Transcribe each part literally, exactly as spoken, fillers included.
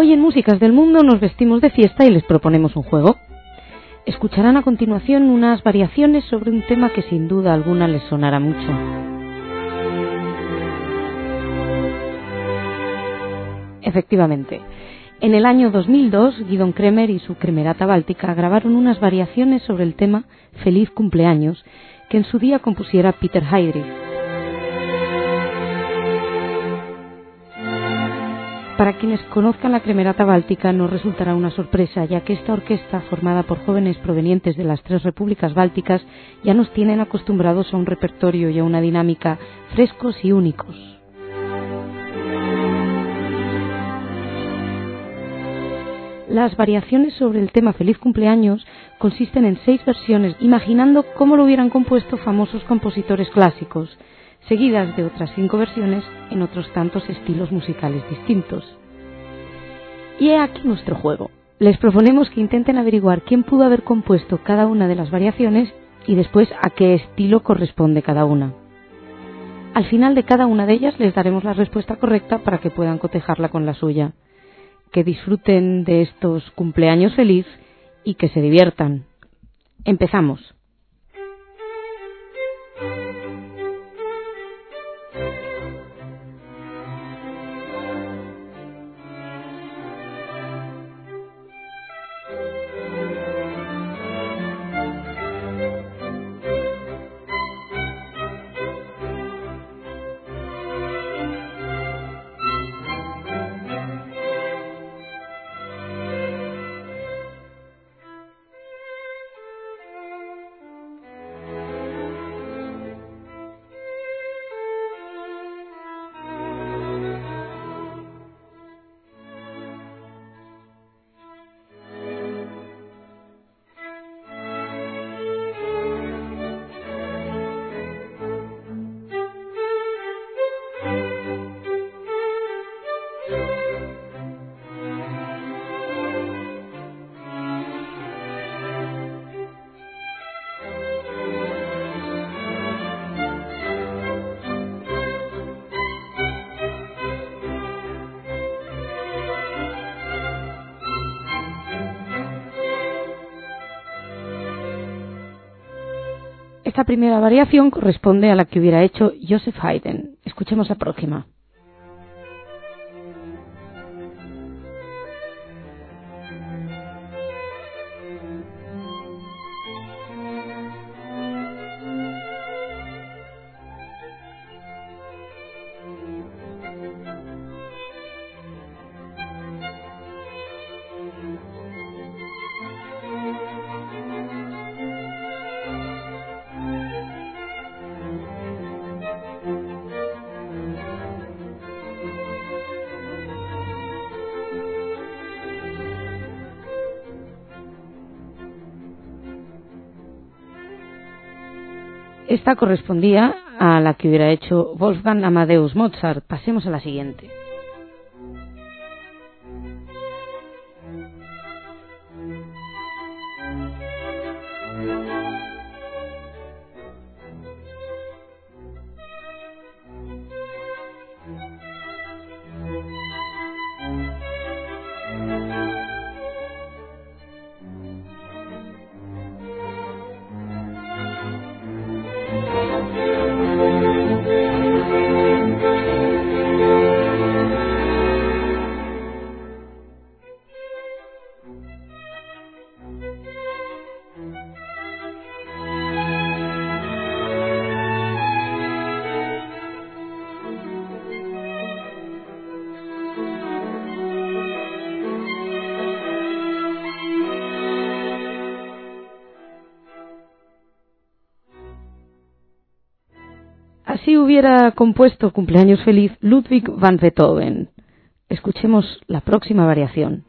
Hoy en Músicas del Mundo nos vestimos de fiesta y les proponemos un juego. Escucharán a continuación unas variaciones sobre un tema que sin duda alguna les sonará mucho. Efectivamente, en el año dos mil dos, Gidon Kremer y su Kremerata Báltica grabaron unas variaciones sobre el tema Feliz cumpleaños, que en su día compusiera Peter Heydrich. Para quienes conozcan la Kremerata Báltica no resultará una sorpresa, ya que esta orquesta, formada por jóvenes provenientes de las tres repúblicas bálticas, ya nos tienen acostumbrados a un repertorio y a una dinámica frescos y únicos. Las variaciones sobre el tema Feliz cumpleaños consisten en seis versiones, imaginando cómo lo hubieran compuesto famosos compositores clásicos, seguidas de otras cinco versiones en otros tantos estilos musicales distintos. Y he aquí nuestro juego. Les proponemos que intenten averiguar quién pudo haber compuesto cada una de las variaciones y después a qué estilo corresponde cada una. Al final de cada una de ellas les daremos la respuesta correcta para que puedan cotejarla con la suya. Que disfruten de estos cumpleaños feliz y que se diviertan. Empezamos. Esta primera variación corresponde a la que hubiera hecho Joseph Haydn. Escuchemos la próxima. Esta correspondía a la que hubiera hecho Wolfgang Amadeus Mozart. Pasemos a la siguiente. Así hubiera compuesto Cumpleaños feliz Ludwig van Beethoven. Escuchemos la próxima variación.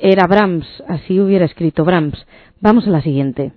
Era Brahms, así hubiera escrito Brahms. Vamos a la siguiente.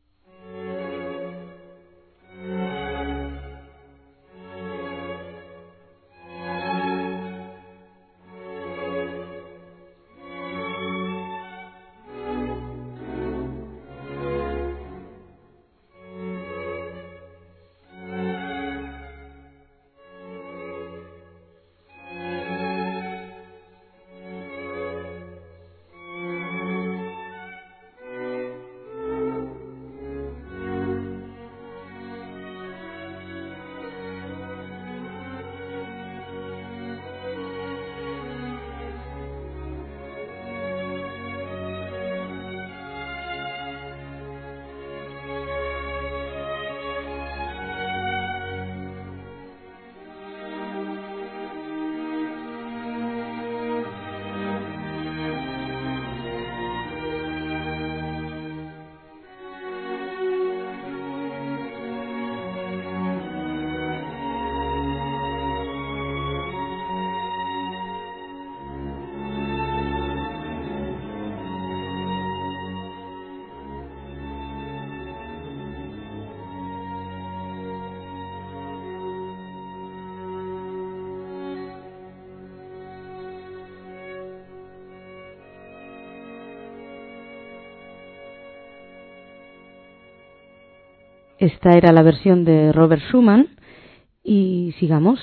Esta era la versión de Robert Schumann y sigamos.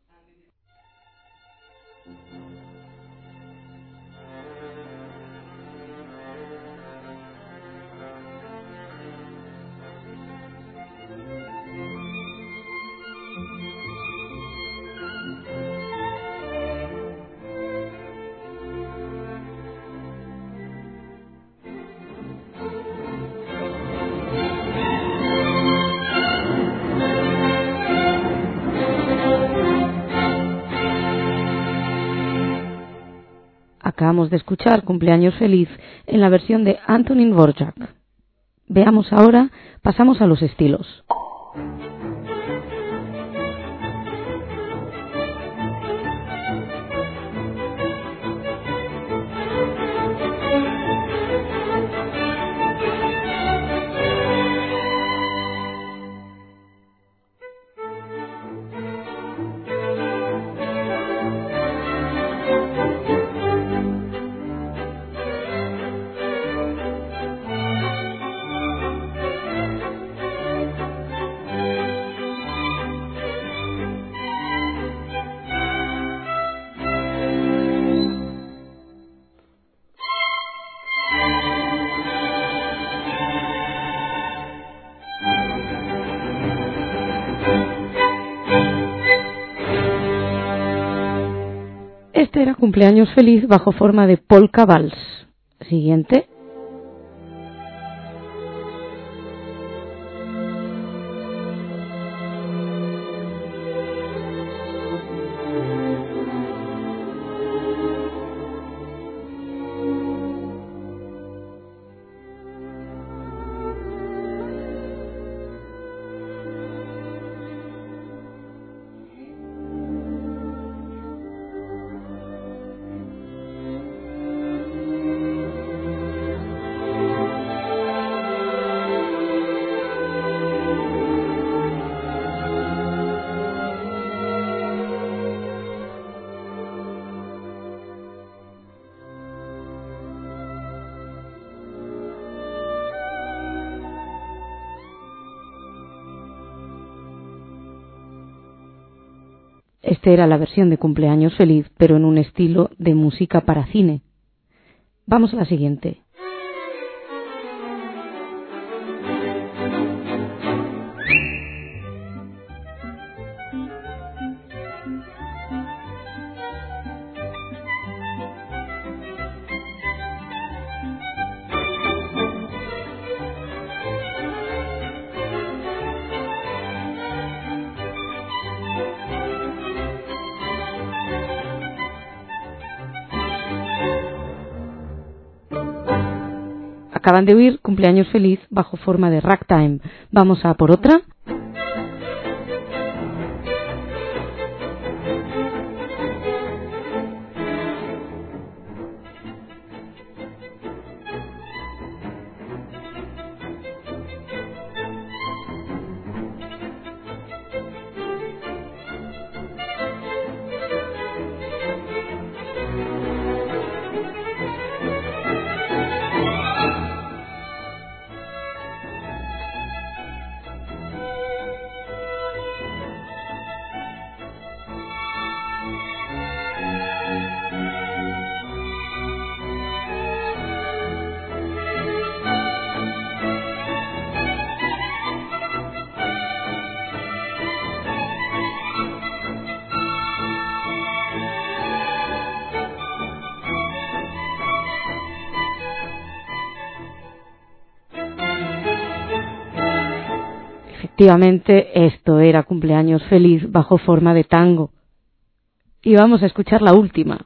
Acabamos de escuchar Cumpleaños Feliz en la versión de Antonín Dvořák. Veamos ahora, pasamos a los estilos. Este era Cumpleaños Feliz bajo forma de polka vals. Siguiente. Esta era la versión de Cumpleaños Feliz, pero en un estilo de música para cine. Vamos a la siguiente. Acaban de oír Cumpleaños Feliz bajo forma de ragtime. Vamos a por otra. Efectivamente, esto era Cumpleaños Feliz bajo forma de tango. Y vamos a escuchar la última.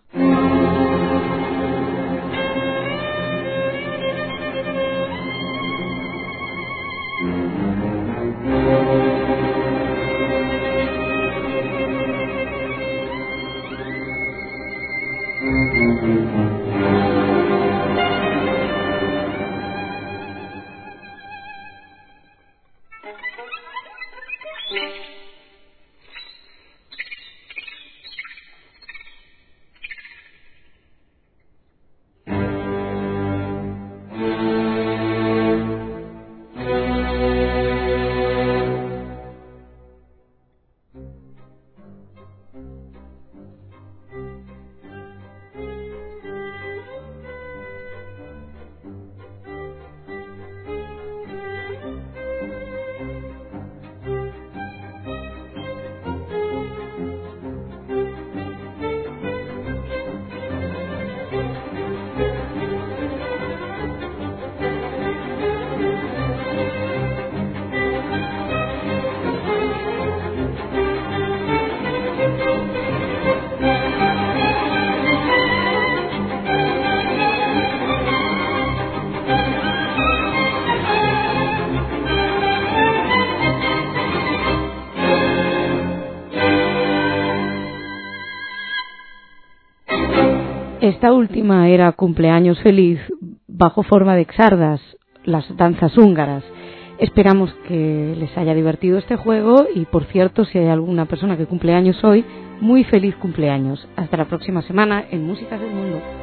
Esta última era Cumpleaños Feliz bajo forma de xardas, las danzas húngaras. Esperamos que les haya divertido este juego y, por cierto, si hay alguna persona que cumple años hoy, muy feliz cumpleaños. Hasta la próxima semana en Músicas del Mundo.